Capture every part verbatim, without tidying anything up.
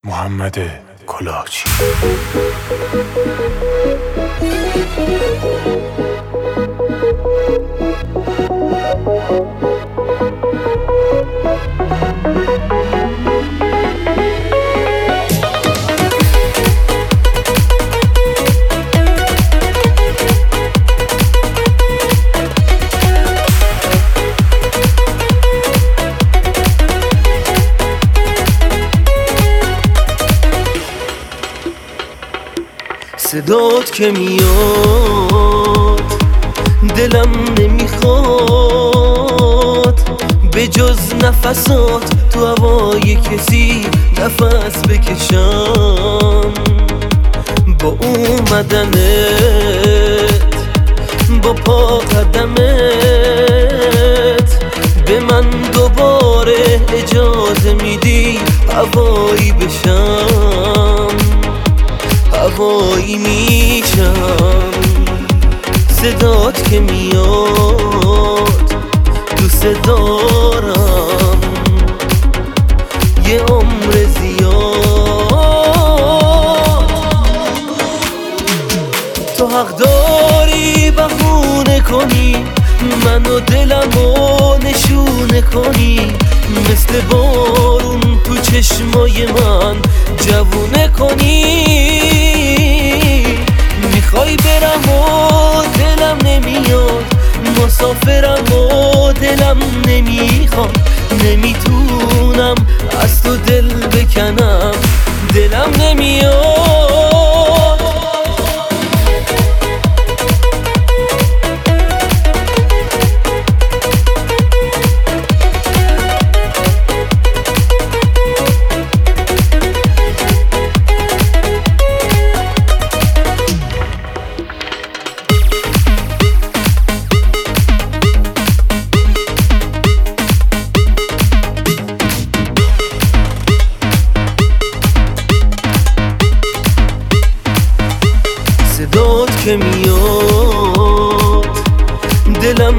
محمد کلاهچی. صدات که میاد دلم نمیخواد به جز نفسات تو هوای کسی نفس بکشم. با اومدنت با پا قدمت به من دوباره اجازه میدی هوایی بشم، هوایی میشم. صدات که میاد دوست دارم یه عمر زیاد. تو حق داری بهونه کنی منو دلمو نشونه کنی، مثل بارون تو چشمای من جوونه کنی. میخوای برم و دلم نمیاد، مسافرم و دلم نمیخواد، نمیتونم از تو دل بکنم، دلم نمیاد. صدات که میاد دلم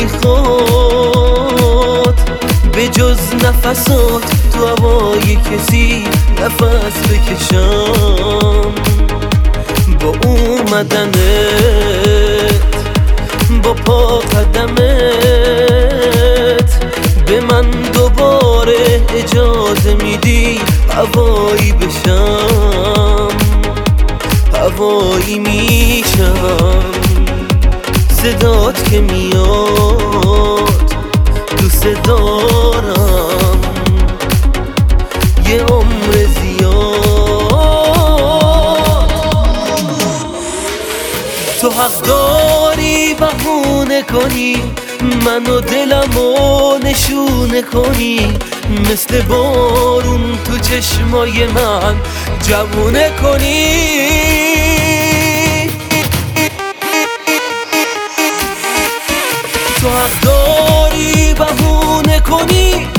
نمیخواد به جز نفسات تو هوای کسی نفس بکشم. با اومدنت با پا قدمت به من دوباره اجازه میدی هوایی بشم، هوایی میشم. صدات که میاد دوست دارم یه عمر زیاد. تو حق داری بهونه کنی منو دلمو نشونه کنی، مثل بارون تو چشمای من جوونه کنی. تو حق داری بهونه کنی